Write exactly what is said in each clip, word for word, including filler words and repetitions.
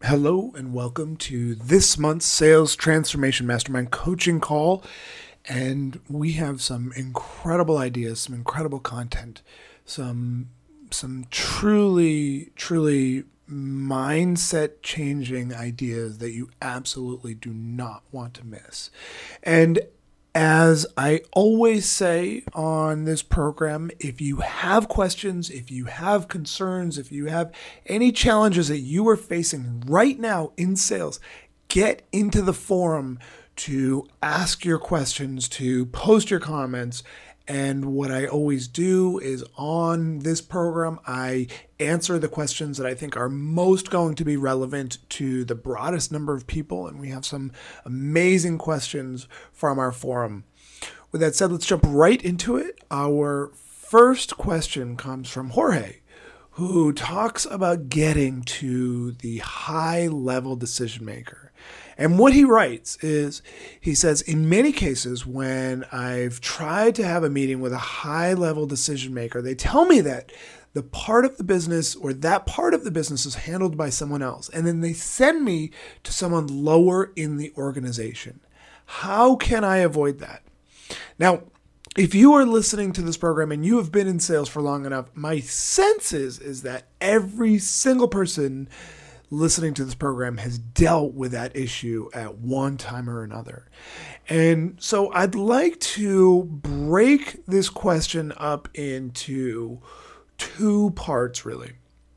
Hello and welcome to this month's Sales Transformation Mastermind coaching call. And we have some incredible ideas, some incredible content, some some truly, truly mindset changing ideas that you absolutely do not want to miss. And as I always say on this program, if you have questions, if you have concerns, if you have any challenges that you are facing right now in sales, get into the forum to ask your questions, to post your comments. And what I always do is on this program, I answer the questions that I think are most going to be relevant to the broadest number of people. And we have some amazing questions from our forum. With that said, let's jump right into it. Our first question comes from Jorge, who talks about getting to the high-level decision maker. And what he writes is, he says, in many cases, when I've tried to have a meeting with a high-level decision maker, they tell me that the part of the business or that part of the business is handled by someone else. And then they send me to someone lower in the organization. How can I avoid that? Now, if you are listening to this program and you have been in sales for long enough, my sense is, is that every single person listening to this program has dealt with that issue at one time or another. And so I'd like to break this question up into two parts, really.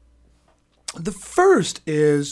The first is,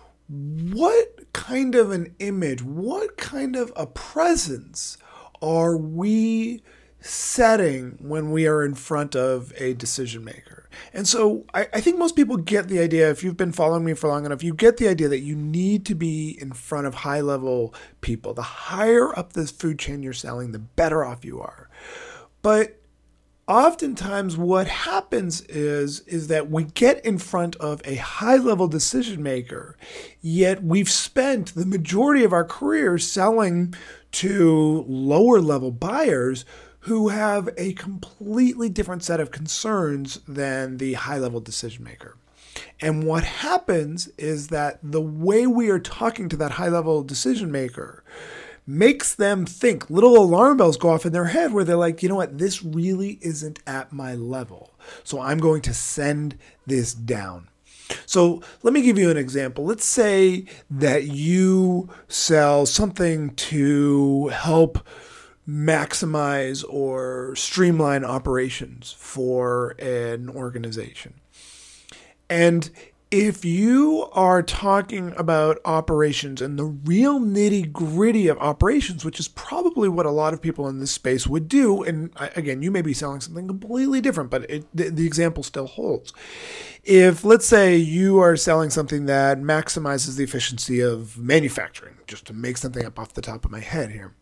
what kind of an image, what kind of a presence are we setting when we are in front of a decision maker? And so I, I think most people get the idea, if you've been following me for long enough, you get the idea that you need to be in front of high-level people. The higher up the food chain you're selling, the better off you are. But oftentimes what happens is, is that we get in front of a high-level decision maker, yet we've spent the majority of our career selling to lower-level buyers who have a completely different set of concerns than the high-level decision maker. And what happens is that the way we are talking to that high-level decision maker makes them think, little alarm bells go off in their head where they're like, you know what, this really isn't at my level. So I'm going to send this down. So let me give you an example. Let's say that you sell something to help maximize or streamline operations for an organization. And if you are talking about operations and the real nitty-gritty of operations, which is probably what a lot of people in this space would do, and again, you may be selling something completely different, but it, the, the example still holds. If, let's say, you are selling something that maximizes the efficiency of manufacturing, just to make something up off the top of my head here,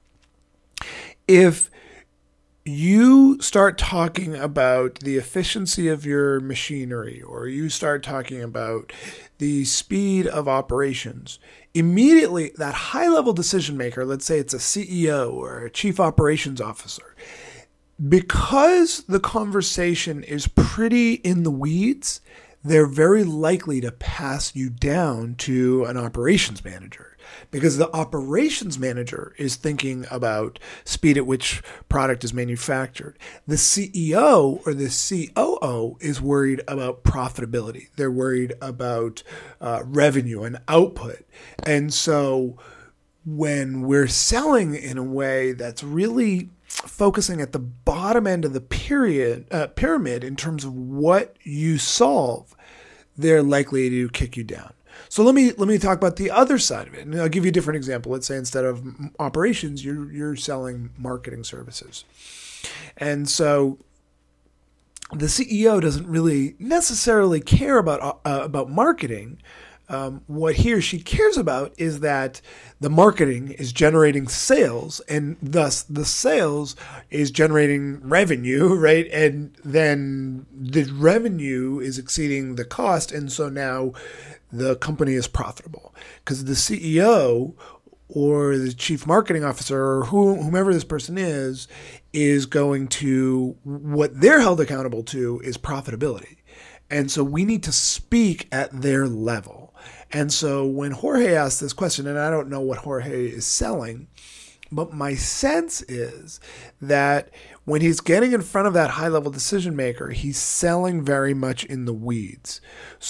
if you start talking about the efficiency of your machinery, or you start talking about the speed of operations, immediately that high-level decision maker, let's say it's a C E O or a chief operations officer, because the conversation is pretty in the weeds, they're very likely to pass you down to an operations manager. Because the operations manager is thinking about speed at which product is manufactured. The C E O or the C O O is worried about profitability. They're worried about uh, revenue and output. And so when we're selling in a way that's really focusing at the bottom end of the period uh, pyramid in terms of what you solve, they're likely to kick you down. So let me let me talk about the other side of it. And I'll give you a different example. Let's say instead of operations, you're you're selling marketing services. And so the C E O doesn't really necessarily care about uh, about marketing. Um, what he or she cares about is that the marketing is generating sales, and thus the sales is generating revenue, right? And then the revenue is exceeding the cost, and so now the company is profitable. Because the C E O or the chief marketing officer or whomever this person is, is going to, what they're held accountable to is profitability. And so we need to speak at their level. And so when Jorge asked this question, and I don't know what Jorge is selling, but my sense is that when he's getting in front of that high-level decision maker, he's selling very much in the weeds.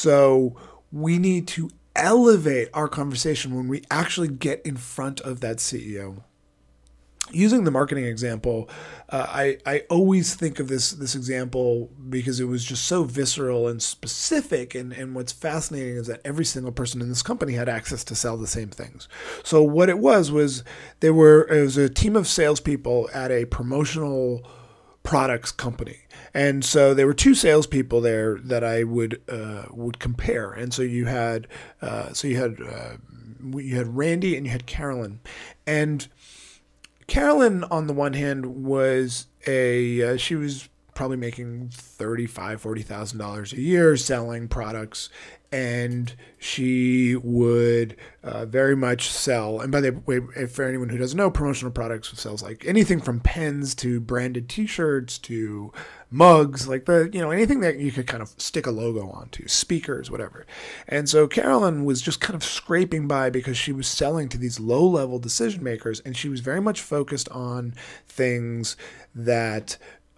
So we need to elevate our conversation when we actually get in front of that C E O. Using the marketing example, uh, I, I always think of this this example because it was just so visceral and specific. And, and what's fascinating is that every single person in this company had access to sell the same things. So what it was was there were it was a team of salespeople at a promotional products company. And so there were two salespeople there that I would uh, would compare. And so you had uh, so you had uh, you had Randy and you had Carolyn, and Carolyn, on the one hand, was a uh, she was probably making thirty-five thousand dollars, forty thousand dollars a year selling products, and she would uh, very much sell. And by the way, for anyone who doesn't know, promotional products sells like anything from pens to branded T-shirts to mugs, like the, you know, anything that you could kind of stick a logo onto, speakers, whatever. And so Carolyn was just kind of scraping by because she was selling to these low-level decision makers, and she was very much focused on things that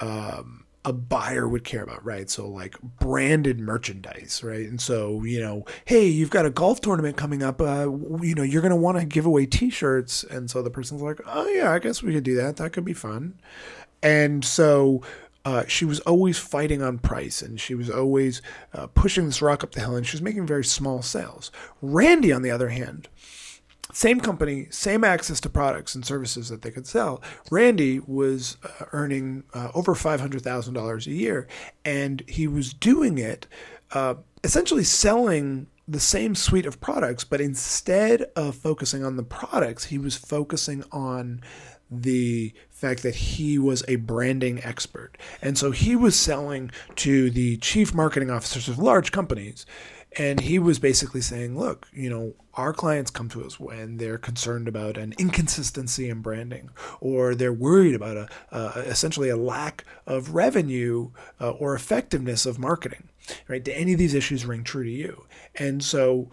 um, a buyer would care about, right? So like branded merchandise, right? And so, you know, hey, you've got a golf tournament coming up, uh, you know, you're going to want to give away T-shirts. And so the person's like, oh yeah, I guess we could do that. That could be fun. And so Uh, she was always fighting on price, and she was always uh, pushing this rock up the hill, and she was making very small sales. Randy, on the other hand, same company, same access to products and services that they could sell. Randy was uh, earning uh, over five hundred thousand dollars a year, and he was doing it uh, essentially selling the same suite of products, but instead of focusing on the products, he was focusing on the fact that he was a branding expert. And so he was selling to the chief marketing officers of large companies. And he was basically saying, look, you know, our clients come to us when they're concerned about an inconsistency in branding, or they're worried about a uh, essentially a lack of revenue uh, or effectiveness of marketing, right? Do any of these issues ring true to you? And so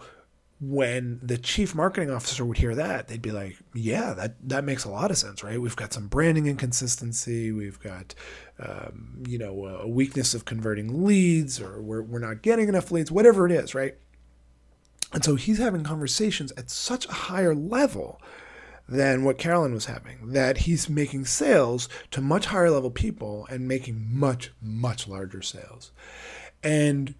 when the chief marketing officer would hear that, they'd be like, yeah, that, that makes a lot of sense, right? We've got some branding inconsistency. We've got, um, you know, a weakness of converting leads, or we're, we're not getting enough leads, whatever it is, right? And so he's having conversations at such a higher level than what Carolyn was having, that he's making sales to much higher level people and making much, much larger sales. And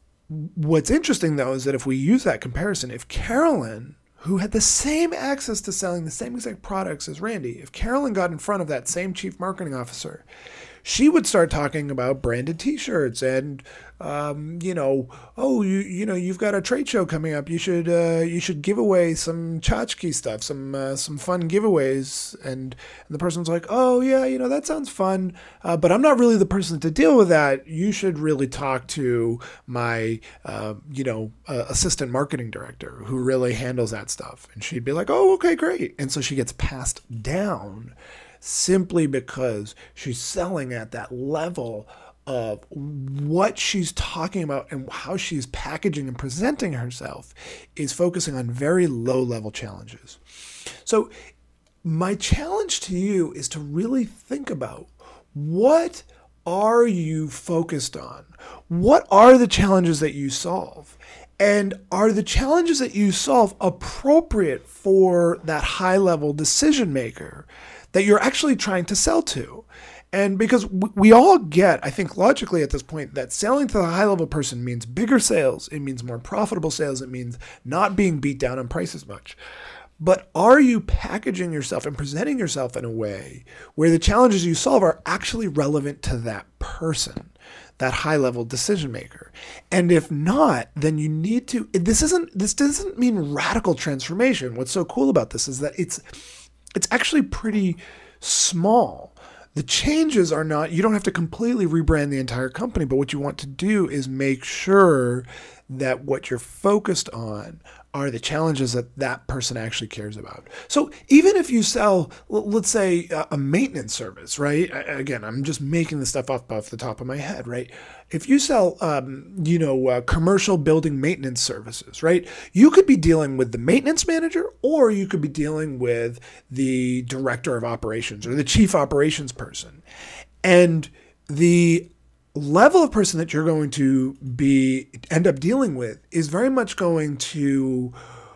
what's interesting, though, is that if we use that comparison, if Carolyn, who had the same access to selling the same exact products as Randy, if Carolyn got in front of that same chief marketing officer, she would start talking about branded T-shirts and, um, you know, oh, you you know, you've got a trade show coming up. You should uh, you should give away some tchotchke stuff, some uh, some fun giveaways. And, and the person's like, oh yeah, you know, that sounds fun, uh, but I'm not really the person to deal with that. You should really talk to my, uh, you know, uh, assistant marketing director who really handles that stuff. And she'd be like, oh, okay, great. And so she gets passed down, simply because she's selling at that level of what she's talking about and how she's packaging and presenting herself is focusing on very low-level challenges. So my challenge to you is to really think about, what are you focused on? What are the challenges that you solve? And are the challenges that you solve appropriate for that high-level decision maker that you're actually trying to sell to? And because we all get, I think logically at this point, that selling to the high-level person means bigger sales, it means more profitable sales, it means not being beat down on price as much. But are you packaging yourself and presenting yourself in a way where the challenges you solve are actually relevant to that person, that high-level decision maker? And if not, then you need to, this isn't, this doesn't mean radical transformation. What's so cool about this is that it's, it's actually pretty small. The changes are not, you don't have to completely rebrand the entire company, but what you want to do is make sure that what you're focused on are the challenges that that person actually cares about. So even if you sell, let's say, a maintenance service, right? Again, I'm just making this stuff up off the top of my head, right? If you sell, um, you know, uh, commercial building maintenance services, right? You could be dealing with the maintenance manager, or you could be dealing with the director of operations or the chief operations person. And the level of person that you're going to be end up dealing with is very much going to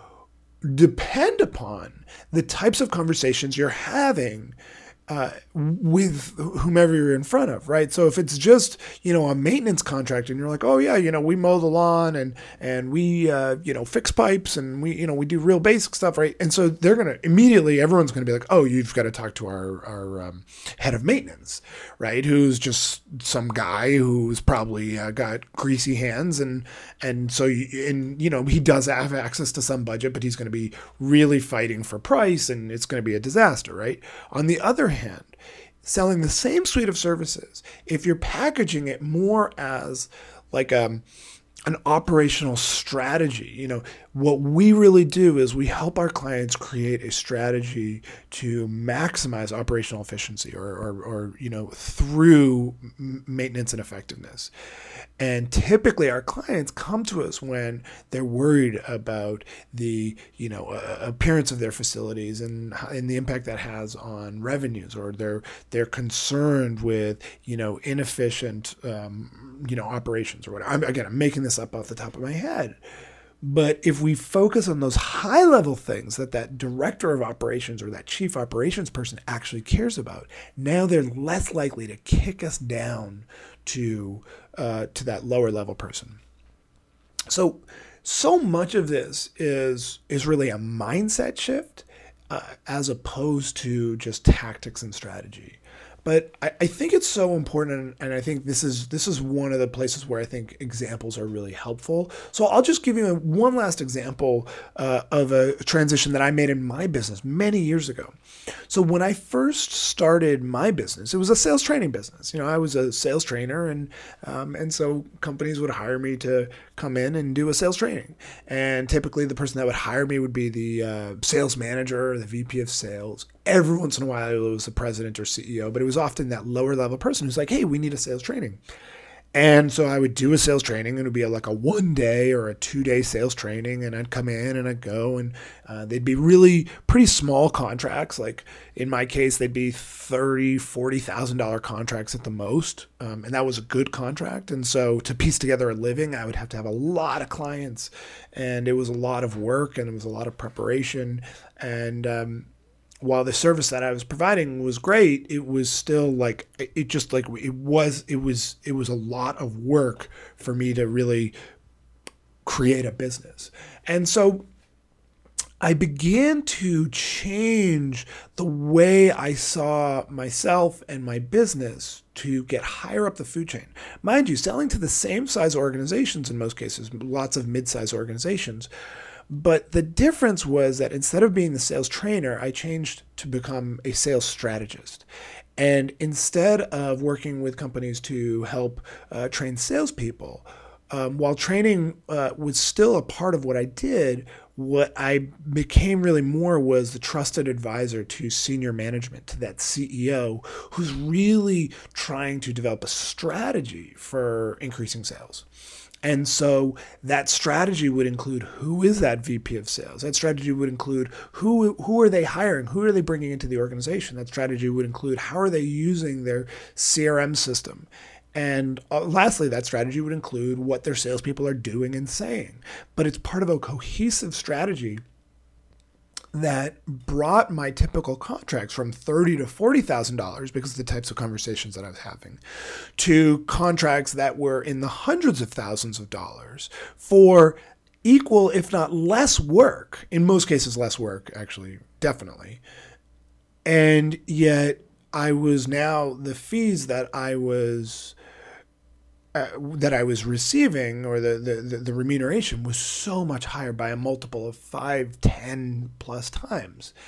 depend upon the types of conversations you're having uh, with whomever you're in front of, right? So if it's just, you know, a maintenance contract and you're like, oh yeah, you know, we mow the lawn and, and we, uh, you know, fix pipes and we, you know, we do real basic stuff, right? And so they're going to immediately, everyone's going to be like, oh, you've got to talk to our, our um, head of maintenance, right? Who's just some guy who's probably uh, got greasy hands. And, and so, you, and, you know, he does have access to some budget, but he's going to be really fighting for price and it's going to be a disaster, right? On the other hand, selling the same suite of services, if you're packaging it more as like um, an operational strategy, you know, what we really do is we help our clients create a strategy to maximize operational efficiency or, or, or you know, through maintenance and effectiveness. And typically our clients come to us when they're worried about the, you know, uh, appearance of their facilities and, and the impact that has on revenues, or they're, they're concerned with, you know, inefficient, um, you know, operations or whatever. I'm, again, I'm making this up off the top of my head. But if we focus on those high level things that that director of operations or that chief operations person actually cares about, now they're less likely to kick us down to uh, to that lower level person. So, so much of this is is really a mindset shift uh, as opposed to just tactics and strategy. But I, I think it's so important, and I think this is this is one of the places where I think examples are really helpful. So I'll just give you a, one last example uh, of a transition that I made in my business many years ago. So when I first started my business, it was a sales training business. You know, I was a sales trainer, and um, and so companies would hire me to come in and do a sales training. And typically the person that would hire me would be the uh, sales manager or the V P of sales. Every once in a while it was the president or C E O, but it was often that lower level person who's like, hey, we need a sales training. And so I would do a sales training, and it would be a, like a one day or a two day sales training. And I'd come in and I'd go, and uh, they'd be really pretty small contracts. Like in my case, they'd be thirty thousand dollars, forty thousand dollars contracts at the most. Um, and that was a good contract. And so to piece together a living, I would have to have a lot of clients, and it was a lot of work, and it was a lot of preparation. And, um, while the service that I was providing was great, it was still like, it just like, it was, it was, it was a lot of work for me to really create a business. And so I began to change the way I saw myself and my business to get higher up the food chain. Mind you, selling to the same size organizations in most cases, lots of mid-size organizations. But the difference was that instead of being the sales trainer, I changed to become a sales strategist. And instead of working with companies to help uh, train salespeople, um, while training uh, was still a part of what I did, what I became really more was the trusted advisor to senior management, to that C E O who's really trying to develop a strategy for increasing sales. And so that strategy would include, who is that V P of sales? That strategy would include who who are they hiring? Who are they bringing into the organization? That strategy would include, how are they using their C R M system? And uh, lastly, that strategy would include what their salespeople are doing and saying. But it's part of a cohesive strategy that brought my typical contracts from thirty thousand to forty thousand dollars, because of the types of conversations that I was having, to contracts that were in the hundreds of thousands of dollars for equal, if not less work. In most cases, less work, actually, definitely. And yet I was now, the fees that I was Uh, that I was receiving, or the, the, the remuneration, was so much higher by a multiple of five, ten plus times.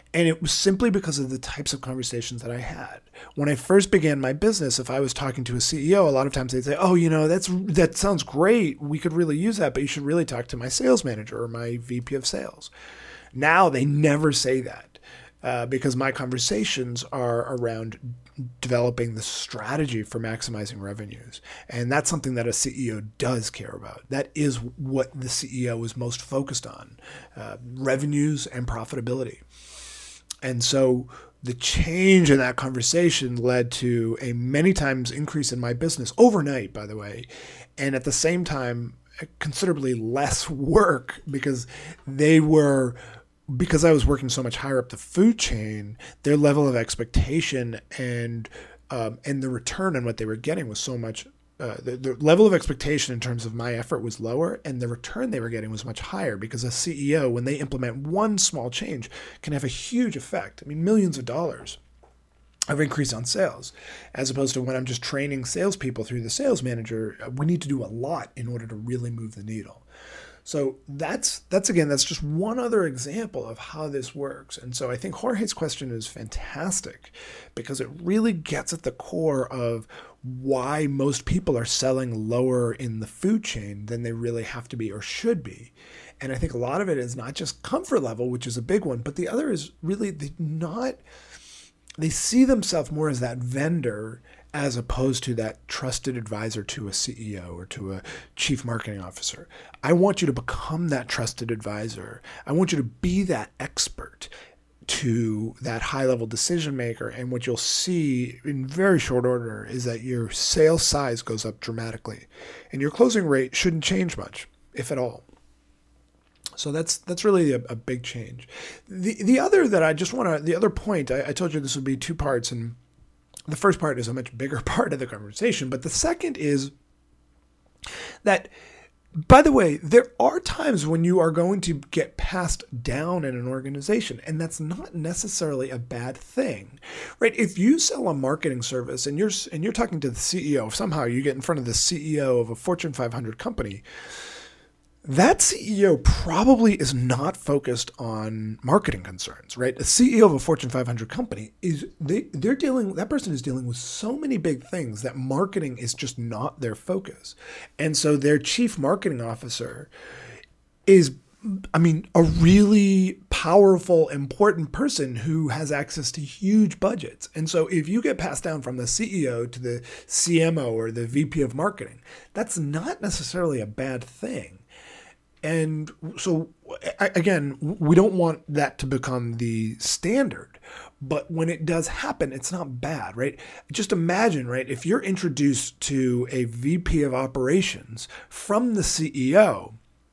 And it was simply because of the types of conversations that I had. When I first began my business, if I was talking to a C E O, a lot of times they'd say, oh, you know, that's that sounds great. We could really use that, but you should really talk to my sales manager or my V P of sales. Now they never say that uh, because my conversations are around developing the strategy for maximizing revenues. And that's something that a C E O does care about. That is what the C E O is most focused on, uh, revenues and profitability. And so the change in that conversation led to a many times increase in my business overnight, by the way, and at the same time, considerably less work because they were, because I was working so much higher up the food chain, their level of expectation and um, and the return on what they were getting was so much. Uh, the, the level of expectation in terms of my effort was lower, and the return they were getting was much higher because a C E O, when they implement one small change, can have a huge effect. I mean, millions of dollars of increase on sales, as opposed to when I'm just training salespeople through the sales manager. We need to do a lot in order to really move the needle. So that's, that's again, that's just one other example of how this works. And so I think Jorge's question is fantastic because it really gets at the core of why most people are selling lower in the food chain than they really have to be or should be. And I think a lot of it is not just comfort level, which is a big one, but the other is really they not, they see themselves more as that vendor as opposed to that trusted advisor to a C E O or to a chief marketing officer. I want you to become that trusted advisor. I want you to be that expert to that high-level decision maker. And what you'll see in very short order is that your sales size goes up dramatically and your closing rate shouldn't change much, if at all. So that's that's really a, a big change. The the other that I just want to, the other point, I, I told you this would be two parts, and the first part is a much bigger part of the conversation, but the second is that, by the way, there are times when you are going to get passed down in an organization, and that's not necessarily a bad thing, right? If you sell a marketing service and you're and you're talking to the C E O, somehow you get in front of the C E O of a Fortune five hundred company, that C E O probably is not focused on marketing concerns, right? A C E O of a Fortune five hundred company is they they're dealing that person is dealing with so many big things that marketing is just not their focus. And so their chief marketing officer is, I mean, a really powerful, important person who has access to huge budgets. And so if you get passed down from the C E O to the C M O or the V P of marketing, that's not necessarily a bad thing. And so, again, we don't want that to become the standard. But when it does happen, it's not bad, right? Just imagine, right, if you're introduced to a V P of operations from the C E O,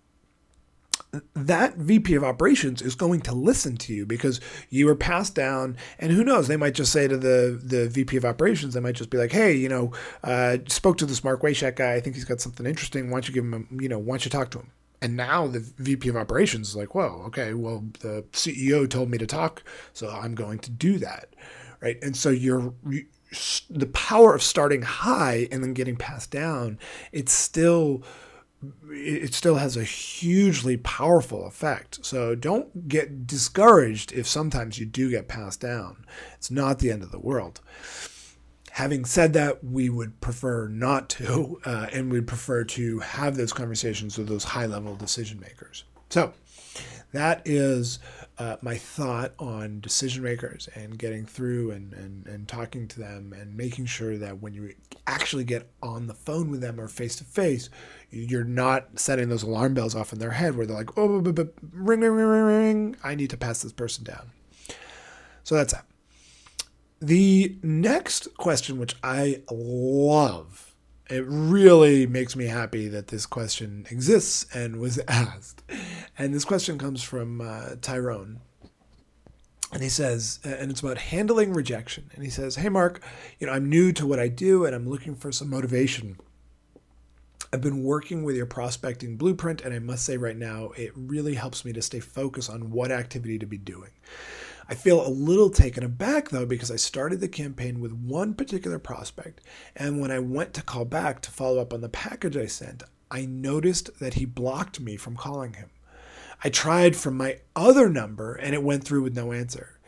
that V P of operations is going to listen to you because you were passed down, and who knows, they might just say to the, the V P of operations, they might just be like, hey, you know, uh, spoke to this Mark Wayshak guy. I think he's got something interesting. Why don't you give him, a, you know, why don't you talk to him? And now the V P of operations is like, whoa, okay, well, the C E O told me to talk, so I'm going to do that, right? And so you're, you, the power of starting high and then getting passed down, it's still, it still has a hugely powerful effect. So don't get discouraged if sometimes you do get passed down. It's not the end of the world. Having said that, we would prefer not to, uh, and we'd prefer to have those conversations with those high-level decision makers. So that is uh, my thought on decision makers and getting through and, and, and talking to them and making sure that when you actually get on the phone with them or face-to-face, you're not setting those alarm bells off in their head where they're like, oh, ring, ring, ring, ring, ring, I need to pass this person down. So that's that. The next question, which I love, it really makes me happy that this question exists and was asked. And this question comes from uh, Tyrone. And he says, and it's about handling rejection. And he says, hey, Mark, you know, I'm new to what I do and I'm looking for some motivation. I've been working with your prospecting blueprint, and I must say right now, it really helps me to stay focused on what activity to be doing. I feel a little taken aback, though, because I started the campaign with one particular prospect, and when I went to call back to follow up on the package I sent, I noticed that he blocked me from calling him. I tried from my other number, and it went through with no answer.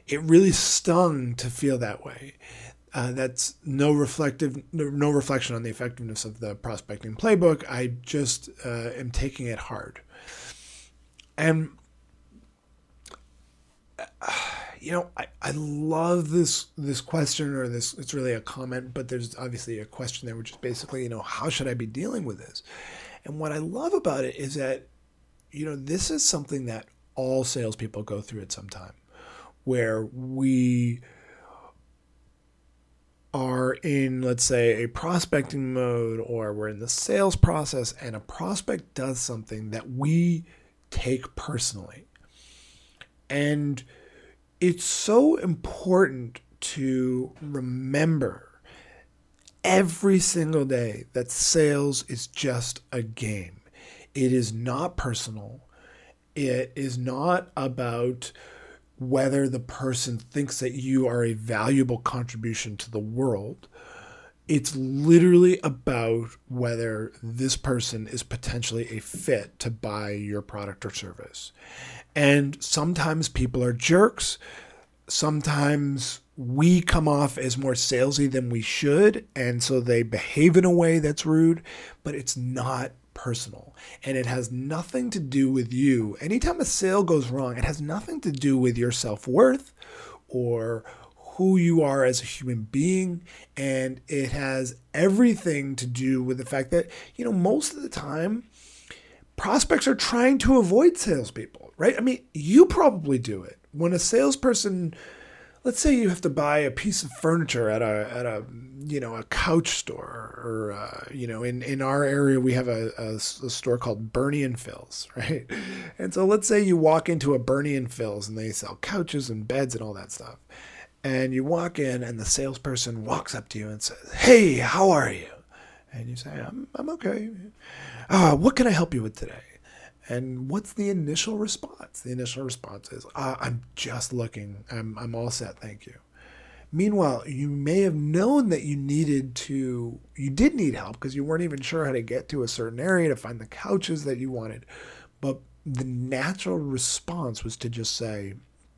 it really stung to feel that way. Uh, that's no reflective, no, no reflection on the effectiveness of the prospecting playbook. I just uh, am taking it hard. And, uh, you know, I, I love this this question, or this, it's really a comment, but there's obviously a question there, which is basically, you know, how should I be dealing with this? And what I love about it is that, you know, this is something that all salespeople go through at some time, where we are in, let's say, a prospecting mode, or we're in the sales process, and a prospect does something that we take personally. And it's so important to remember every single day that sales is just a game. It is not personal. It is not about whether the person thinks that you are a valuable contribution to the world. It's literally about whether this person is potentially a fit to buy your product or service. And sometimes people are jerks. Sometimes we come off as more salesy than we should, and so they behave in a way that's rude, but it's not personal, and it has nothing to do with you. Anytime a sale goes wrong, it has nothing to do with your self-worth or who you are as a human being, and it has everything to do with the fact that, you know, most of the time prospects are trying to avoid salespeople, right? I mean, you probably do it. When a salesperson, let's say you have to buy a piece of furniture at a at a you know a couch store, or uh, you know in, in our area we have a, a, a store called Bernie and Phil's, right? And so let's say you walk into a Bernie and Phil's and they sell couches and beds and all that stuff, and you walk in and the salesperson walks up to you and says, "Hey, how are you?" And you say, "I'm I'm okay. Uh, what can I help you with today?" And what's the initial response? The initial response is, uh, I'm just looking. I'm I'm all set, thank you. Meanwhile, you may have known that you needed to, you did need help because you weren't even sure how to get to a certain area to find the couches that you wanted. But the natural response was to just say,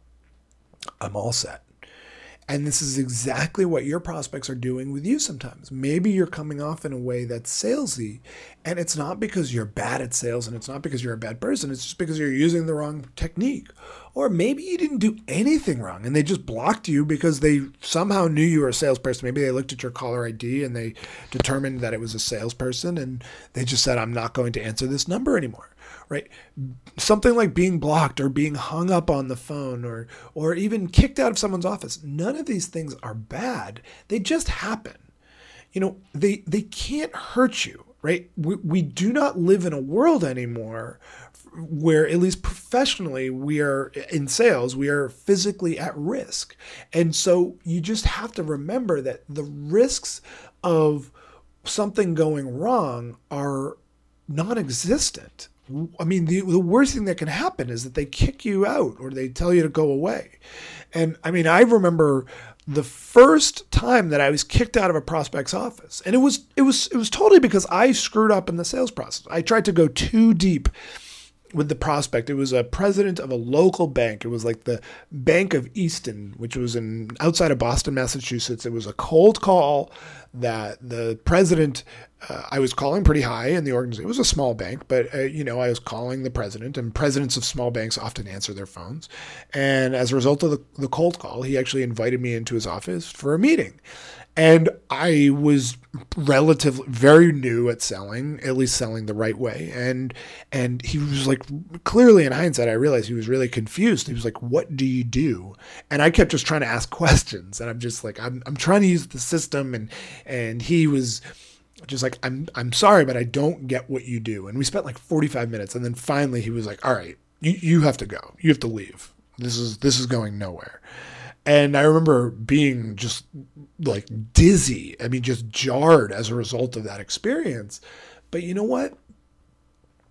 I'm all set. And this is exactly what your prospects are doing with you sometimes. Maybe you're coming off in a way that's salesy, and it's not because you're bad at sales, and it's not because you're a bad person. It's just because you're using the wrong technique. Or maybe you didn't do anything wrong, and they just blocked you because they somehow knew you were a salesperson. Maybe they looked at your caller I D and they determined that it was a salesperson, and they just said, I'm not going to answer this number anymore. Right? Something like being blocked or being hung up on the phone, or or even kicked out of someone's office. None of these things are bad. They just happen. You know, they they can't hurt you, right? We we do not live in a world anymore where, at least professionally, we are in sales, we are physically at risk. And so you just have to remember that the risks of something going wrong are non-existent. I mean, the, the worst thing that can happen is that they kick you out or they tell you to go away. And I mean, I remember the first time that I was kicked out of a prospect's office, and it was it was it was totally because I screwed up in the sales process. I tried to go too deep with the prospect. It was a president of a local bank. It was like the Bank of Easton, which was in outside of Boston, Massachusetts. It was a cold call that the president, uh, I was calling pretty high in the organization. It was a small bank, but uh, you know, I was calling the president, and presidents of small banks often answer their phones. And as a result of the, the cold call, he actually invited me into his office for a meeting. And I was relatively very new at selling, at least selling the right way. And and he was like, clearly in hindsight, I realized he was really confused. He was like, what do you do? And I kept just trying to ask questions. And I'm just like, I'm I'm trying to use the system. And and he was just like, I'm I'm sorry, but I don't get what you do. And we spent like forty-five minutes. And then finally he was like, all right, you, you have to go. You have to leave. This is this is going nowhere. And I remember being just like dizzy. I mean, just jarred as a result of that experience. But you know what?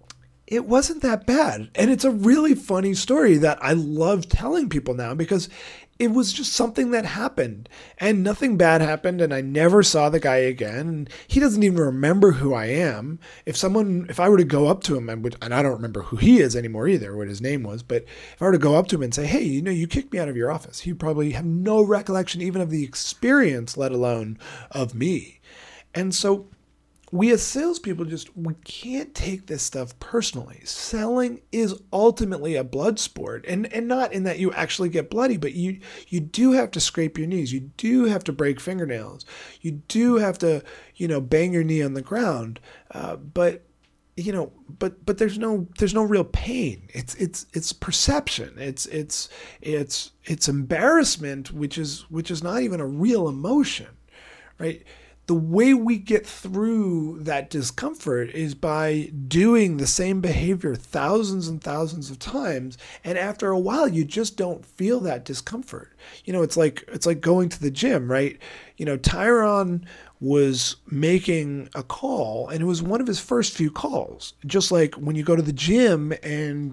it wasn't that bad. And it's a really funny story that I love telling people now because it was just something that happened and nothing bad happened. And I never saw the guy again. And he doesn't even remember who I am. If someone, if I were to go up to him, I would, and I don't remember who he is anymore either, what his name was, but if I were to go up to him and say, hey, you know, you kicked me out of your office, he'd probably have no recollection even of the experience, let alone of me. And so we as salespeople just, we can't take this stuff personally. Selling is ultimately a blood sport, and, and not in that you actually get bloody, but you, you do have to scrape your knees. You do have to break fingernails. You do have to, you know, bang your knee on the ground. Uh, but, you know, but, but there's no, there's no real pain. It's, it's, it's perception. It's, it's, it's, it's embarrassment, which is, which is not even a real emotion, right? The way we get through that discomfort is by doing the same behavior thousands and thousands of times. And after a while, you just don't feel that discomfort. You know, it's like, it's like going to the gym, right? You know, Tyron was making a call and it was one of his first few calls. Just like when you go to the gym and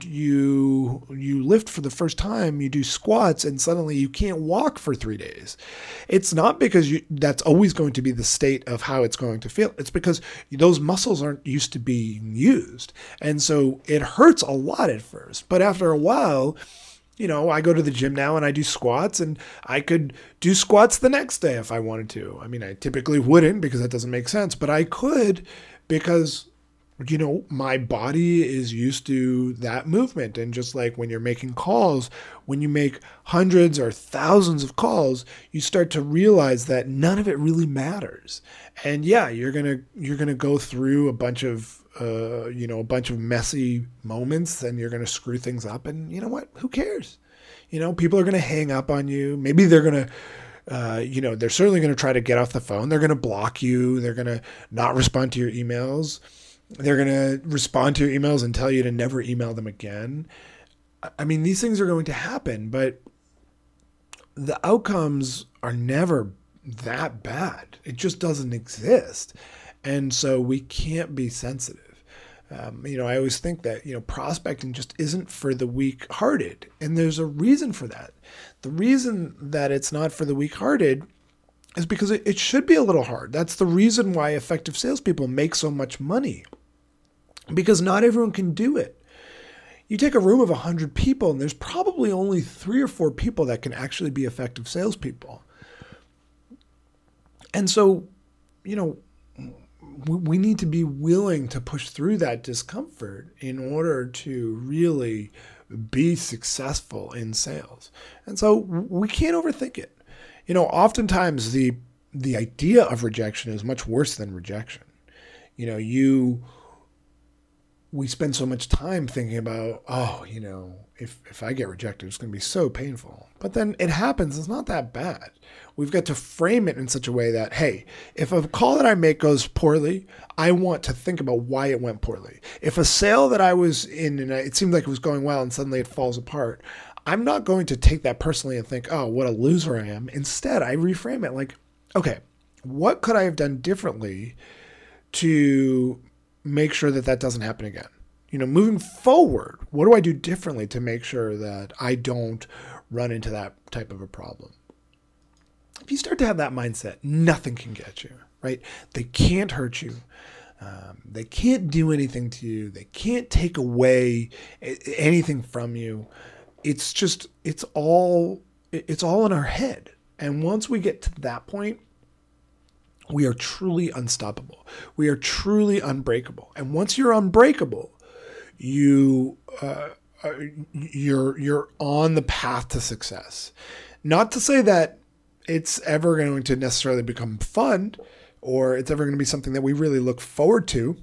you you lift for the first time, you do squats and suddenly you can't walk for three days. It's not because you, that's always going to be the state of how it's going to feel. It's because those muscles aren't used to being used. And so it hurts a lot at first, but after a while, you know, I go to the gym now and I do squats, and I could do squats the next day if I wanted to. I mean, I typically wouldn't because that doesn't make sense, but I could because, you know, my body is used to that movement. And just like when you're making calls, when you make hundreds or thousands of calls, you start to realize that none of it really matters. And yeah, you're going to, you're going to go through a bunch of Uh, you know, a bunch of messy moments, and you're going to screw things up. And you know what? Who cares? You know, people are going to hang up on you. Maybe they're going to, uh, you know, they're certainly going to try to get off the phone. They're going to block you. They're going to not respond to your emails. They're going to respond to your emails and tell you to never email them again. I mean, these things are going to happen, but the outcomes are never that bad. It just doesn't exist. And so we can't be sensitive. Um, you know, I always think that, you know, prospecting just isn't for the weak-hearted. And there's a reason for that. The reason that it's not for the weak-hearted is because it, it should be a little hard. That's the reason why effective salespeople make so much money. Because not everyone can do it. You take a room of one hundred people, and there's probably only three or four people that can actually be effective salespeople. And so, you know, we need to be willing to push through that discomfort in order to really be successful in sales. And so we can't overthink it. You know, oftentimes the the idea of rejection is much worse than rejection. You know, you we spend so much time thinking about, oh, you know, if if I get rejected, it's going to be so painful. But then it happens. It's not that bad. We've got to frame it in such a way that, hey, if a call that I make goes poorly, I want to think about why it went poorly. If a sale that I was in and it seemed like it was going well and suddenly it falls apart, I'm not going to take that personally and think, oh, what a loser I am. Instead, I reframe it like, okay, what could I have done differently to make sure that that doesn't happen again? You know, moving forward, what do I do differently to make sure that I don't run into that type of a problem? If you start to have that mindset, nothing can get you, right? They can't hurt you. Um, they can't do anything to you. They can't take away anything from you. It's just, it's all, it's all in our head. And once we get to that point, we are truly unstoppable. We are truly unbreakable. And once you're unbreakable, you, uh, you're, you're on the path to success. Not to say that it's ever going to necessarily become fun or it's ever going to be something that we really look forward to.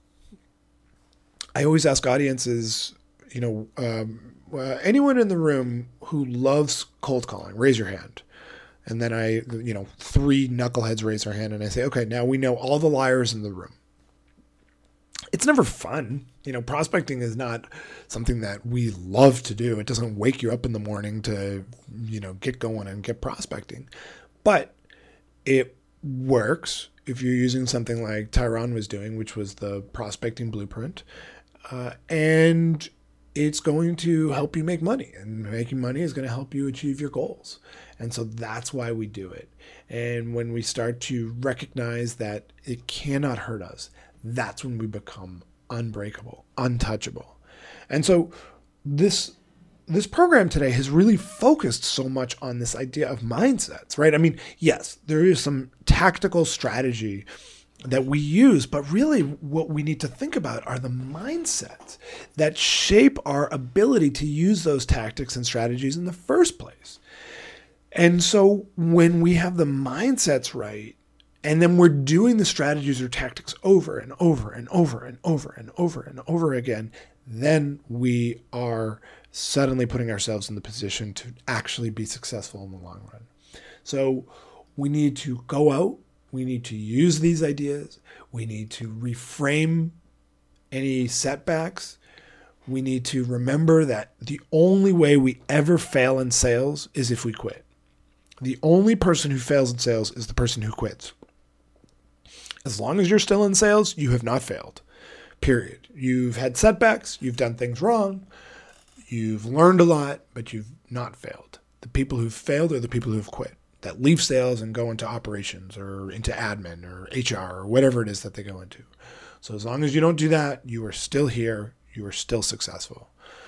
I always ask audiences, you know, um, uh, anyone in the room who loves cold calling, raise your hand. And then I, you know, three knuckleheads raise their hand and I say, okay, now we know all the liars in the room. It's never fun. You know, prospecting is not something that we love to do. It doesn't wake you up in the morning to, you know, get going and get prospecting. But it works if you're using something like Tyron was doing, which was the prospecting blueprint. Uh, and it's going to help you make money, and making money is going to help you achieve your goals. And so that's why we do it. And when we start to recognize that it cannot hurt us, that's when we become unbreakable, untouchable. And so this this program today has really focused so much on this idea of mindsets, right? I mean, yes, there is some tactical strategy that we use, but really what we need to think about are the mindsets that shape our ability to use those tactics and strategies in the first place. And so when we have the mindsets right, and then we're doing the strategies or tactics over and over and over and over and over and over again, then we are suddenly putting ourselves in the position to actually be successful in the long run. So we need to go out, we need to use these ideas, we need to reframe any setbacks. We need to remember that the only way we ever fail in sales is if we quit. The only person who fails in sales is the person who quits. As long as you're still in sales, you have not failed, period. You've had setbacks, you've done things wrong, you've learned a lot, but you've not failed. The people who've failed are the people who've quit, that leave sales and go into operations or into admin or H R or whatever it is that they go into. So as long as you don't do that, you are still here, you are still successful.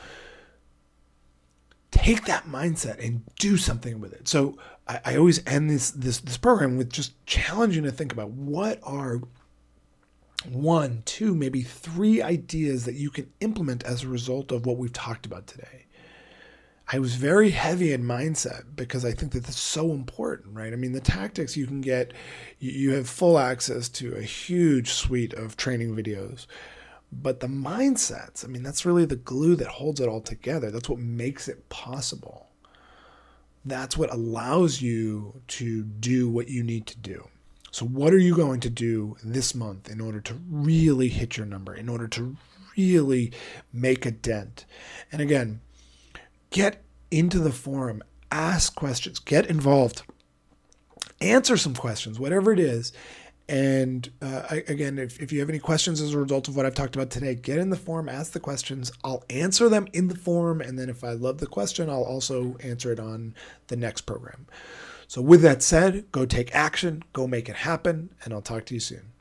Take that mindset and do something with it. So I, I always end this, this this program with just challenging to think about what are one, two, maybe three ideas that you can implement as a result of what we've talked about today. I was very heavy in mindset because I think that that's so important, right? I mean, the tactics you can get, you, you have full access to a huge suite of training videos. But the mindsets, I mean, that's really the glue that holds it all together. That's what makes it possible. That's what allows you to do what you need to do. So what are you going to do this month in order to really hit your number, in order to really make a dent? And again, get into the forum, ask questions, get involved, answer some questions, whatever it is. And uh, I, again, if, if you have any questions as a result of what I've talked about today, get in the forum, ask the questions. I'll answer them in the forum. And then if I love the question, I'll also answer it on the next program. So with that said, go take action, go make it happen, and I'll talk to you soon.